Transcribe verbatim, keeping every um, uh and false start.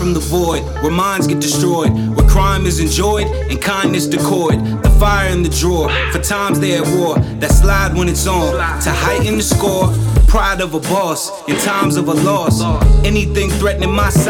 from the void, where minds get destroyed, where crime is enjoyed and kindness decoyed. The fire in the drawer, for times they at war, that slide when it's on, to heighten the score. Pride of a boss, in times of a loss. Anything threatening my